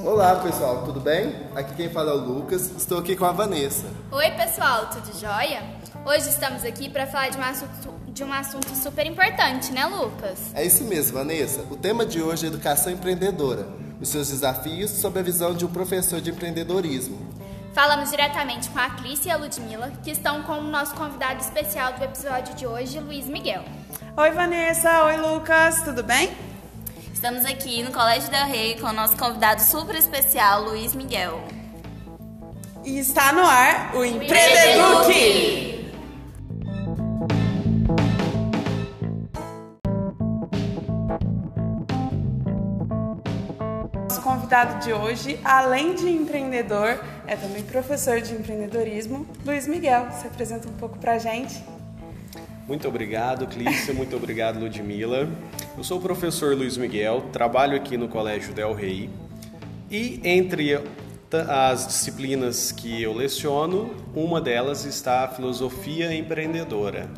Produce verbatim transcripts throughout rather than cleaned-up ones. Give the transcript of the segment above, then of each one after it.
Olá pessoal, tudo bem? Aqui quem fala é o Lucas, estou aqui com a Vanessa. Oi pessoal, tudo jóia? Hoje estamos aqui para falar de um, assunto, de um assunto super importante, né Lucas? É isso mesmo, Vanessa. O tema de hoje é educação empreendedora, os seus desafios sob a visão de um professor de empreendedorismo. Falamos diretamente com a Clícia e a Ludmila, que estão com o nosso convidado especial do episódio de hoje, Luiz Miguel. Oi Vanessa, oi Lucas, tudo bem? Estamos aqui no Colégio Del Rey com o nosso convidado super especial, Luiz Miguel. E está no ar o Empreendeduc! Nosso convidado de hoje, além de empreendedor, é também professor de empreendedorismo, Luiz Miguel. Se apresenta um pouco pra gente. Muito obrigado, Clícia. Muito obrigado, Ludmila. Eu sou o professor Luiz Miguel, trabalho aqui no Colégio Del Rey e entre as disciplinas que eu leciono, uma delas está a filosofia empreendedora.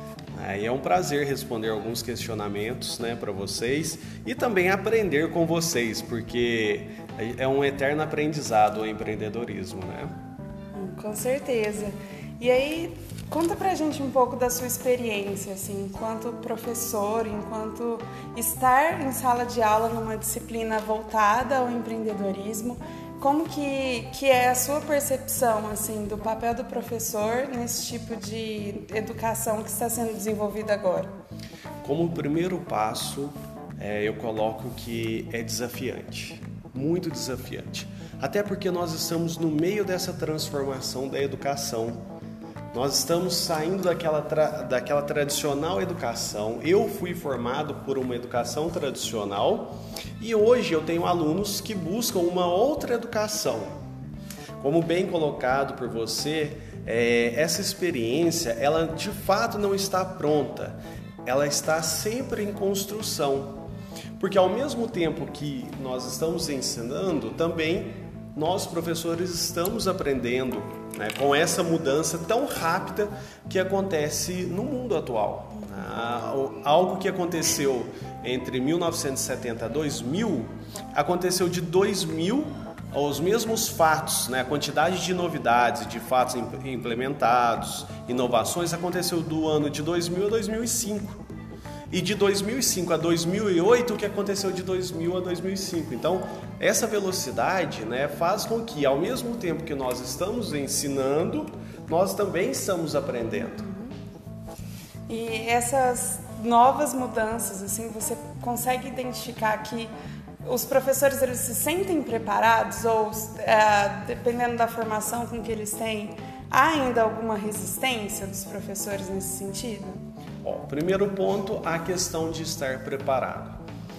É um prazer responder alguns questionamentos, né, para vocês e também aprender com vocês, porque é um eterno aprendizado o empreendedorismo, né? Com certeza. E aí, conta pra gente um pouco da sua experiência, assim, enquanto professor, enquanto estar em sala de aula numa disciplina voltada ao empreendedorismo, como que, que é a sua percepção, assim, do papel do professor nesse tipo de educação que está sendo desenvolvida agora? Como primeiro passo, é, eu coloco que é desafiante, muito desafiante. Até porque nós estamos no meio dessa transformação da educação. Nós estamos saindo daquela, tra... daquela tradicional educação. Eu fui formado por uma educação tradicional e hoje eu tenho alunos que buscam uma outra educação. Como bem colocado por você, é... essa experiência, ela de fato não está pronta. Ela está sempre em construção. Porque ao mesmo tempo que nós estamos ensinando, também nós professores estamos aprendendo, né, com essa mudança tão rápida que acontece no mundo atual. Ah, algo que aconteceu entre mil novecentos e setenta e dois mil, aconteceu de dois mil aos mesmos fatos, né, a quantidade de novidades, de fatos implementados, inovações, aconteceu do ano de dois mil a dois mil e cinco. E de dois mil e cinco a dois mil e oito, o que aconteceu de dois mil a dois mil e cinco. Então, essa velocidade, né, faz com que, ao mesmo tempo que nós estamos ensinando, nós também estamos aprendendo. E essas novas mudanças, assim, você consegue identificar que os professores eles se sentem preparados ou, é, dependendo da formação com que eles têm, há ainda alguma resistência dos professores nesse sentido? Bom, primeiro ponto, a questão de estar preparado.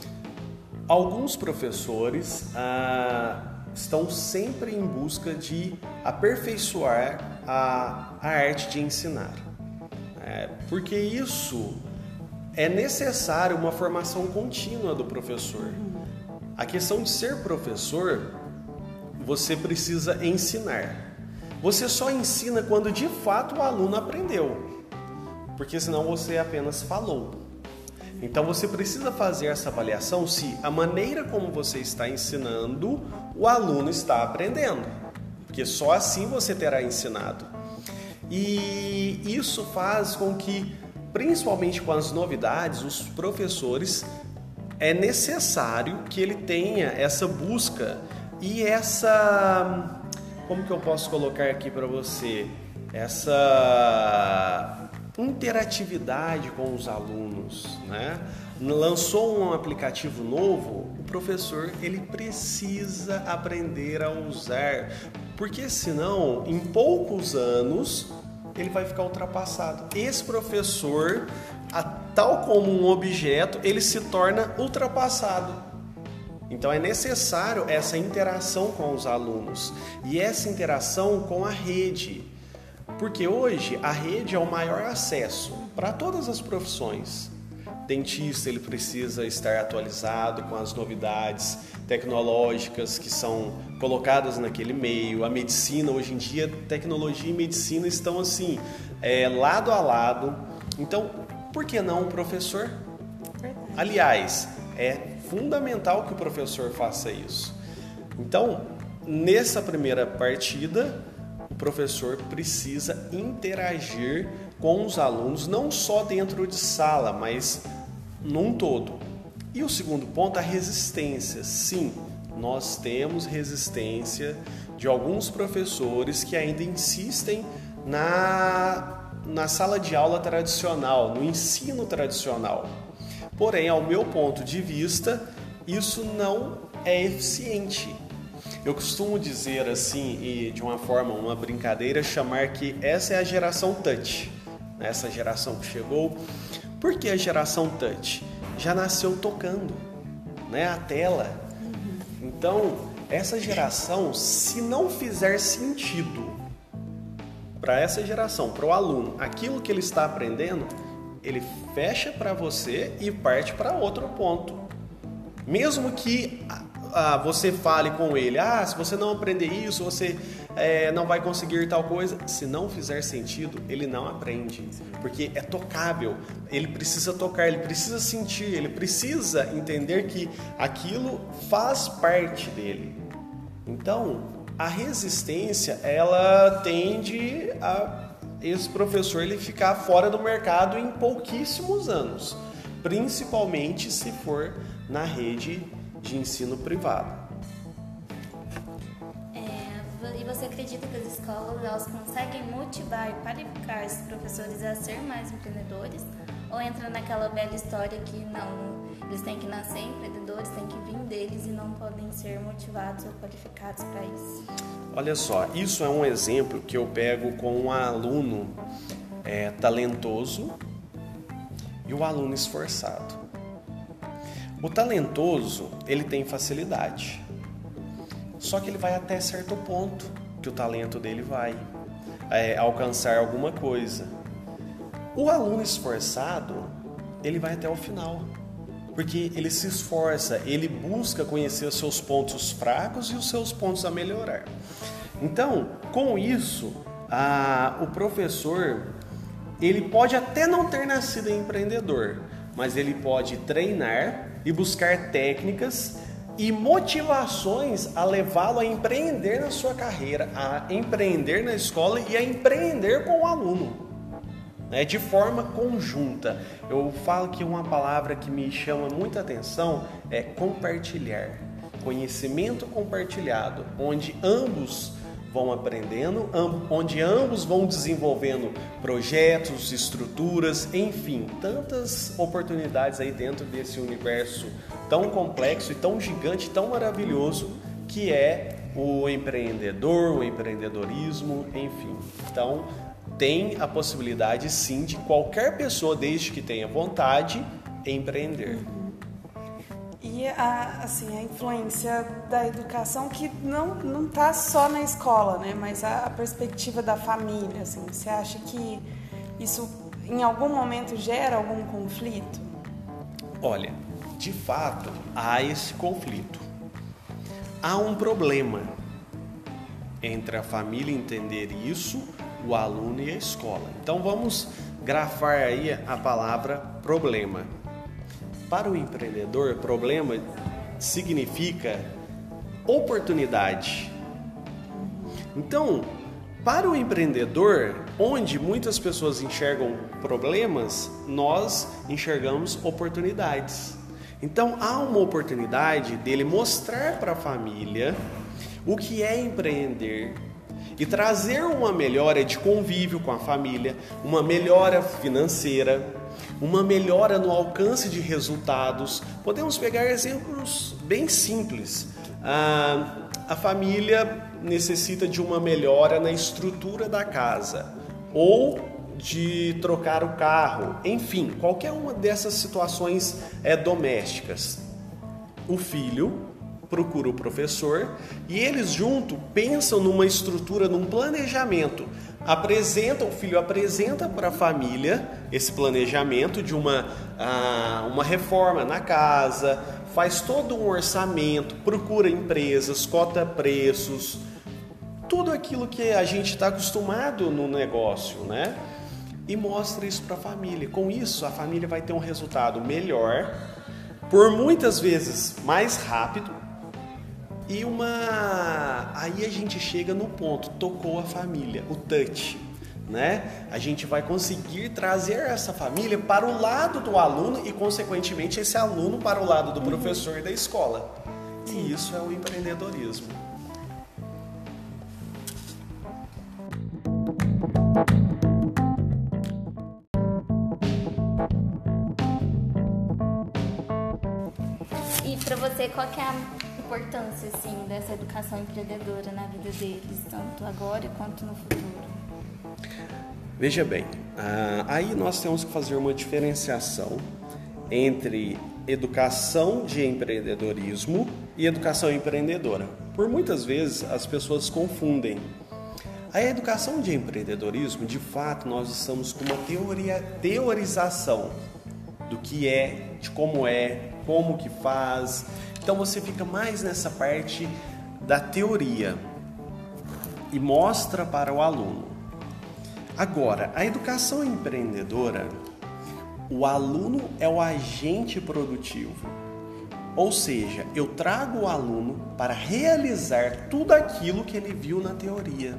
Alguns professores ah, estão sempre em busca de aperfeiçoar a, a arte de ensinar, é, porque isso é necessário uma formação contínua do professor. A questão de ser professor, você precisa ensinar. Você só ensina quando de fato o aluno aprendeu. Porque senão você apenas falou. Então você precisa fazer essa avaliação se a maneira como você está ensinando, o aluno está aprendendo. Porque só assim você terá ensinado. E isso faz com que, principalmente com as novidades, os professores, é necessário que ele tenha essa busca e essa... Como que eu posso colocar aqui para você? Essa... interatividade com os alunos, né? Lançou um aplicativo novo, o professor ele precisa aprender a usar, porque senão em poucos anos ele vai ficar ultrapassado. Esse professor, a, tal como um objeto, ele se torna ultrapassado. Então é necessário essa interação com os alunos e essa interação com a rede. Porque hoje a rede é o maior acesso para todas as profissões. Dentista, ele precisa estar atualizado com as novidades tecnológicas que são colocadas naquele meio. A medicina, hoje em dia, tecnologia e medicina estão assim, é, lado a lado. Então, por que não o professor? Aliás, é fundamental que o professor faça isso. Então, nessa primeira partida, o professor precisa interagir com os alunos, não só dentro de sala, mas num todo. E o segundo ponto, a resistência. Sim, nós temos resistência de alguns professores que ainda insistem na, na sala de aula tradicional, no ensino tradicional. Porém, ao meu ponto de vista, isso não é eficiente. Eu costumo dizer assim, e de uma forma, uma brincadeira, chamar que essa é a geração touch. Essa geração que chegou. Por que a geração touch? Já nasceu tocando, né? A tela. Então, essa geração, se não fizer sentido para essa geração, para o aluno, aquilo que ele está aprendendo, ele fecha para você e parte para outro ponto. Mesmo que ah, você fale com ele, ah, se você não aprender isso, você é, não vai conseguir tal coisa. Se não fizer sentido, ele não aprende, porque é tocável. Ele precisa tocar, ele precisa sentir, ele precisa entender que aquilo faz parte dele. Então, a resistência, ela tende a esse professor ele ficar fora do mercado em pouquíssimos anos, principalmente se for na rede de ensino privado. É, e você acredita que as escolas elas conseguem motivar e qualificar esses professores a ser mais empreendedores? Ou entra naquela velha história que não, eles têm que nascer empreendedores, têm que vir deles e não podem ser motivados ou qualificados para isso? Olha só, isso é um exemplo que eu pego com um aluno é, talentoso e o aluno esforçado. O talentoso, ele tem facilidade, só que ele vai até certo ponto que o talento dele vai é, alcançar alguma coisa. O aluno esforçado, ele vai até o final, porque ele se esforça, ele busca conhecer os seus pontos fracos e os seus pontos a melhorar. Então, com isso, a, o professor, ele pode até não ter nascido empreendedor, mas ele pode treinar e buscar técnicas e motivações a levá-lo a empreender na sua carreira, a empreender na escola e a empreender com o aluno. Né, de forma conjunta. Eu falo que uma palavra que me chama muita atenção é compartilhar, conhecimento compartilhado, onde ambos vão aprendendo, onde ambos vão desenvolvendo projetos, estruturas, enfim, tantas oportunidades aí dentro desse universo tão complexo e tão gigante, tão maravilhoso que é o empreendedor, o empreendedorismo, enfim. Então, tem a possibilidade, sim, de qualquer pessoa, desde que tenha vontade, empreender. E a, assim, a influência da educação que não não está só na escola, né? Mas a, a perspectiva da família, assim, você acha que isso em algum momento gera algum conflito? Olha, de fato, há esse conflito. Há um problema entre a família entender isso, o aluno e a escola. Então vamos grafar aí a palavra problema. Para o empreendedor, problema significa oportunidade. Então, para o empreendedor, onde muitas pessoas enxergam problemas, nós enxergamos oportunidades. Então, há uma oportunidade dele mostrar para a família o que é empreender e trazer uma melhora de convívio com a família, uma melhora financeira, uma melhora no alcance de resultados. Podemos pegar exemplos bem simples. Ah, a família necessita de uma melhora na estrutura da casa ou de trocar o carro, enfim, qualquer uma dessas situações é, domésticas. O filho procura o professor e eles juntos pensam numa estrutura, num planejamento. Apresenta, o filho apresenta para a família esse planejamento de uma, ah, uma reforma na casa, faz todo um orçamento, procura empresas, cota preços, tudo aquilo que a gente está acostumado no negócio, né? E mostra isso para a família. Com isso, a família vai ter um resultado melhor, por muitas vezes mais rápido, E uma... aí a gente chega no ponto, tocou a família, o touch, né? A gente vai conseguir trazer essa família para o lado do aluno e, consequentemente, esse aluno para o lado do professor e da escola. E isso é o empreendedorismo. E para você, qual que é a importância assim, dessa educação empreendedora na vida deles, tanto agora quanto no futuro? Veja bem, aí nós temos que fazer uma diferenciação entre educação de empreendedorismo e educação empreendedora. Por muitas vezes as pessoas confundem. A educação de empreendedorismo, de fato, nós estamos com uma teoria, teorização do que é, de como é, como que faz. Então você fica mais nessa parte da teoria e mostra para o aluno. Agora, a educação empreendedora, o aluno é o agente produtivo. Ou seja, eu trago o aluno para realizar tudo aquilo que ele viu na teoria.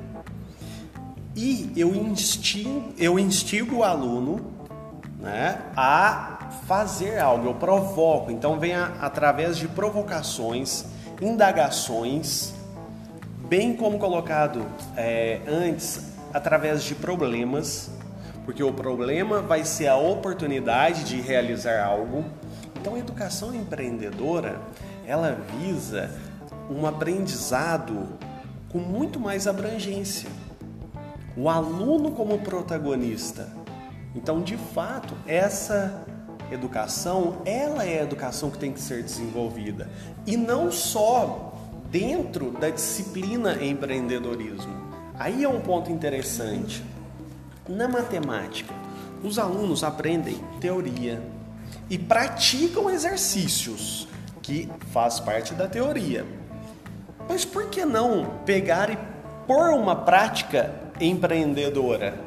E eu instigo, eu instigo o aluno, né, a fazer algo, eu provoco. Então vem a, através de provocações, indagações, bem como colocado é, antes, através de problemas, porque o problema vai ser a oportunidade de realizar algo. Então a educação empreendedora, ela visa um aprendizado com muito mais abrangência. O aluno como protagonista. Então, de fato, essa educação, ela é a educação que tem que ser desenvolvida. E não só dentro da disciplina empreendedorismo. Aí é um ponto interessante. Na matemática, os alunos aprendem teoria e praticam exercícios, que faz parte da teoria. Mas por que não pegar e pôr uma prática empreendedora?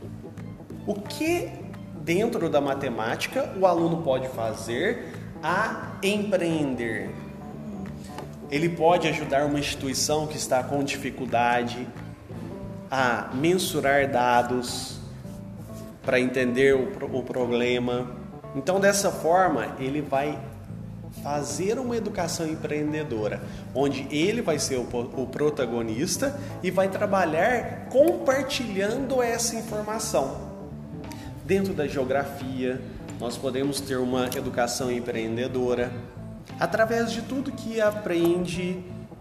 O que dentro da matemática o aluno pode fazer a empreender? Ele pode ajudar uma instituição que está com dificuldade a mensurar dados para entender o, o problema. Então, dessa forma, ele vai fazer uma educação empreendedora, onde ele vai ser o, o protagonista e vai trabalhar compartilhando essa informação. Dentro da geografia, nós podemos ter uma educação empreendedora através de tudo que aprende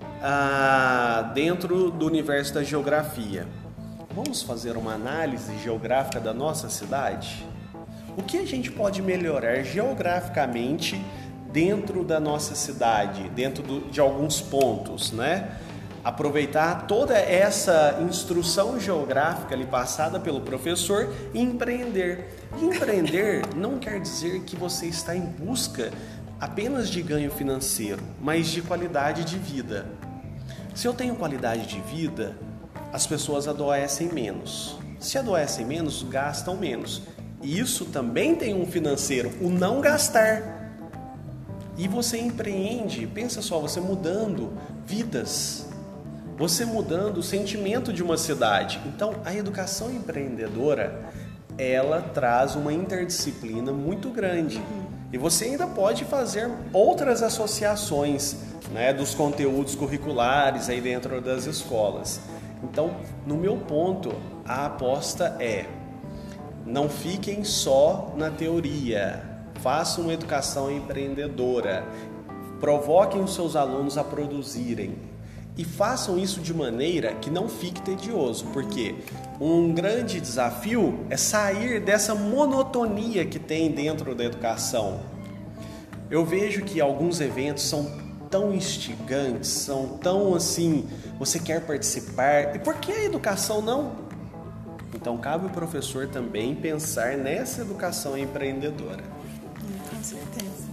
ah, dentro do universo da geografia. Vamos fazer uma análise geográfica da nossa cidade? O que a gente pode melhorar geograficamente dentro da nossa cidade, dentro do, de alguns pontos, né? Aproveitar toda essa instrução geográfica ali passada pelo professor e empreender. E empreender não quer dizer que você está em busca apenas de ganho financeiro, mas de qualidade de vida. Se eu tenho qualidade de vida, as pessoas adoecem menos. Se adoecem menos, gastam menos. E isso também tem um financeiro, o não gastar. E você empreende, pensa só, você mudando vidas, você mudando o sentimento de uma cidade. Então, a educação empreendedora, ela traz uma interdisciplina muito grande. E você ainda pode fazer outras associações, né, dos conteúdos curriculares aí dentro das escolas. Então, no meu ponto, a aposta é: não fiquem só na teoria, façam uma educação empreendedora, provoquem os seus alunos a produzirem. E façam isso de maneira que não fique tedioso, porque um grande desafio é sair dessa monotonia que tem dentro da educação. Eu vejo que alguns eventos são tão instigantes, são tão assim, você quer participar, e por que a educação não? Então cabe ao professor também pensar nessa educação empreendedora. Com certeza.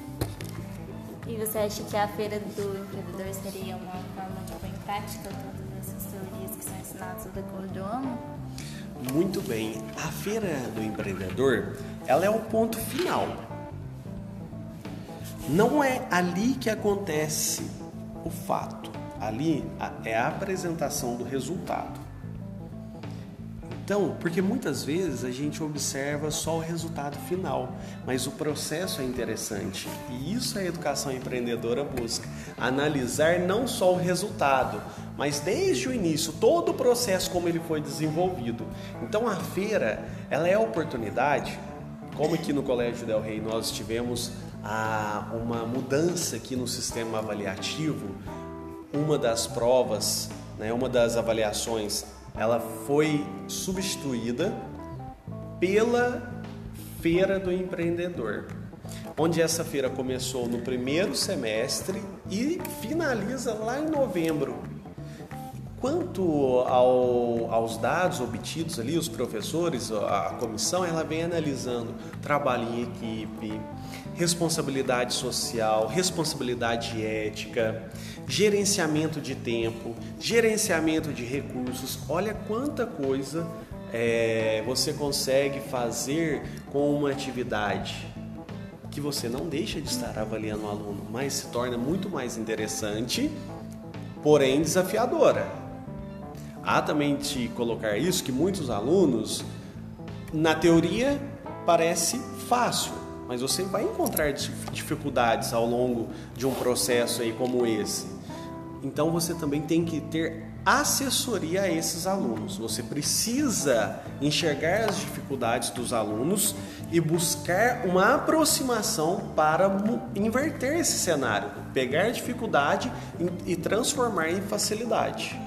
E você acha que a Feira do Empreendedor seria uma forma de pôr em prática todas essas teorias que são ensinadas no decorrer do ano? Muito bem. A Feira do Empreendedor, ela é o ponto final. Não é ali que acontece o fato. Ali é a apresentação do resultado. Então, porque muitas vezes a gente observa só o resultado final, mas o processo é interessante. E isso a educação empreendedora busca. Analisar não só o resultado, mas desde o início, todo o processo como ele foi desenvolvido. Então a feira, ela é a oportunidade, como aqui no Colégio Del Rey nós tivemos a, uma mudança aqui no sistema avaliativo, uma das provas, né, uma das avaliações, ela foi substituída pela Feira do Empreendedor, onde essa feira começou no primeiro semestre e finaliza lá em novembro. Quanto ao, aos dados obtidos ali, os professores, a comissão, ela vem analisando trabalho em equipe, responsabilidade social, responsabilidade ética, gerenciamento de tempo, gerenciamento de recursos. Olha quanta coisa é, você consegue fazer com uma atividade que você não deixa de estar avaliando o aluno, mas se torna muito mais interessante, porém desafiadora. Há também de colocar isso que muitos alunos, na teoria, parece fácil, mas você vai encontrar dificuldades ao longo de um processo aí como esse. Então você também tem que ter assessoria a esses alunos. Você precisa enxergar as dificuldades dos alunos e buscar uma aproximação para inverter esse cenário, pegar a dificuldade e transformar em facilidade.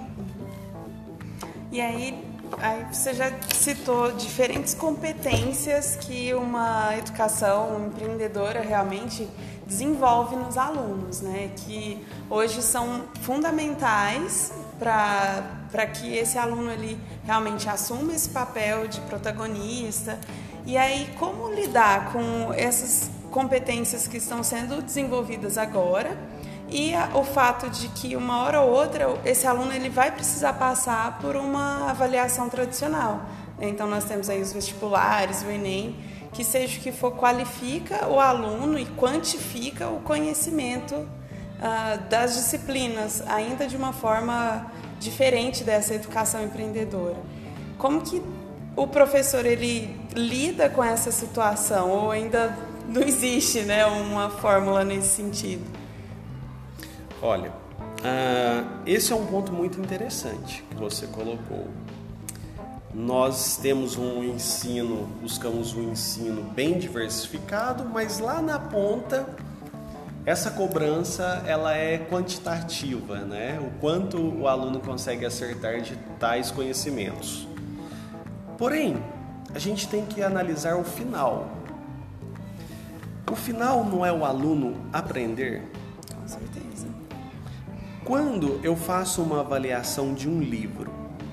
E aí, aí você já citou diferentes competências que uma educação empreendedora realmente desenvolve nos alunos, né? Que hoje são fundamentais para que esse aluno ele realmente assuma esse papel de protagonista. E aí, como lidar com essas competências que estão sendo desenvolvidas agora e a, o fato de que uma hora ou outra esse aluno ele vai precisar passar por uma avaliação tradicional. Então nós temos aí os vestibulares, o Enem, que seja o que for, qualifica o aluno e quantifica o conhecimento uh, das disciplinas, ainda de uma forma diferente dessa educação empreendedora. Como que o professor ele lida com essa situação, ou ainda não existe, né, uma fórmula nesse sentido? Olha, uh, esse é um ponto muito interessante que você colocou. Nós temos um ensino, buscamos um ensino bem diversificado, mas lá na ponta, essa cobrança ela é quantitativa, né? O quanto o aluno consegue acertar de tais conhecimentos. Porém, a gente tem que analisar o final. O final não é o aluno aprender? Com certeza. Quando eu faço uma avaliação de um livro,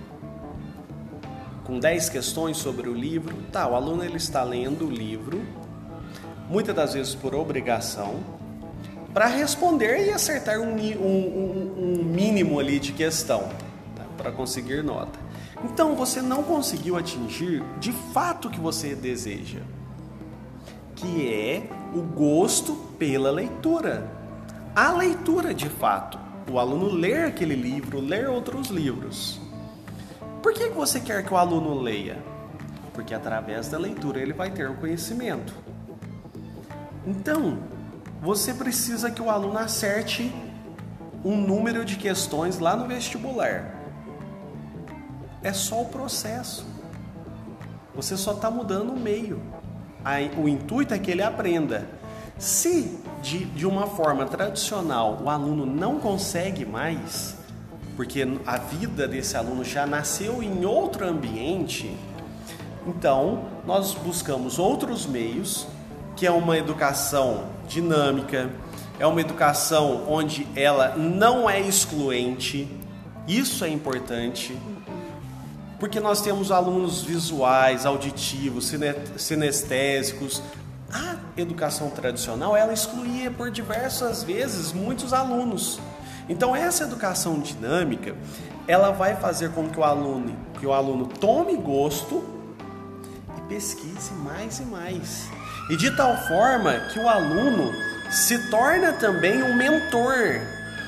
com dez questões sobre o livro, tá, o aluno ele está lendo o livro, muitas das vezes por obrigação, para responder e acertar um, um, um mínimo ali de questão, tá, para conseguir nota. Então você não conseguiu atingir de fato o que você deseja, que é o gosto pela leitura. A leitura de fato. O aluno ler aquele livro, ler outros livros. Por que você quer que o aluno leia? Porque através da leitura ele vai ter o conhecimento. Então, você precisa que o aluno acerte um número de questões lá no vestibular. É só o processo. Você só está mudando o meio. O intuito é que ele aprenda. Se de, de uma forma tradicional o aluno não consegue mais, porque a vida desse aluno já nasceu em outro ambiente, então nós buscamos outros meios, que é uma educação dinâmica, é uma educação onde ela não é excluente. Isso é importante, porque nós temos alunos visuais, auditivos, sinestésicos. A educação tradicional, ela excluía por diversas vezes muitos alunos. Então essa educação dinâmica, ela vai fazer com que o aluno, que o aluno tome gosto e pesquise mais e mais. E de tal forma que o aluno se torna também um mentor.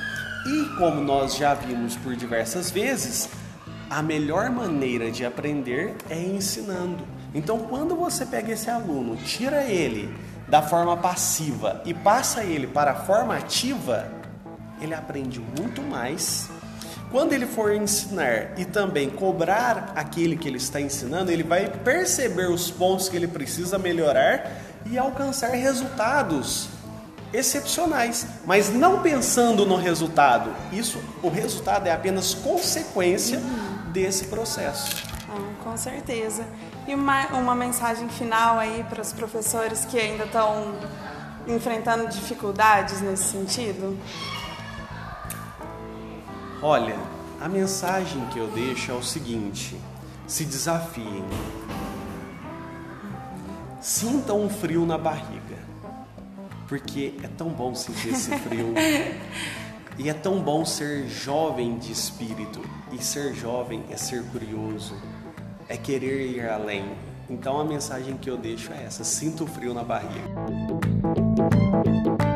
E como nós já vimos por diversas vezes, a melhor maneira de aprender é ensinando. Então, quando você pega esse aluno, tira ele da forma passiva e passa ele para a forma ativa, ele aprende muito mais. Quando ele for ensinar e também cobrar aquele que ele está ensinando, ele vai perceber os pontos que ele precisa melhorar e alcançar resultados excepcionais, mas não pensando no resultado. Isso, o resultado é apenas consequência uhum. desse processo. Ah, com certeza. E uma, uma mensagem final aí para os professores que ainda estão enfrentando dificuldades nesse sentido? Olha, a mensagem que eu deixo é o seguinte: se desafiem. Sintam um frio na barriga, porque é tão bom sentir esse frio. E é tão bom ser jovem de espírito. E ser jovem é ser curioso, é querer ir além. Então a mensagem que eu deixo é essa: sinta o frio na barriga.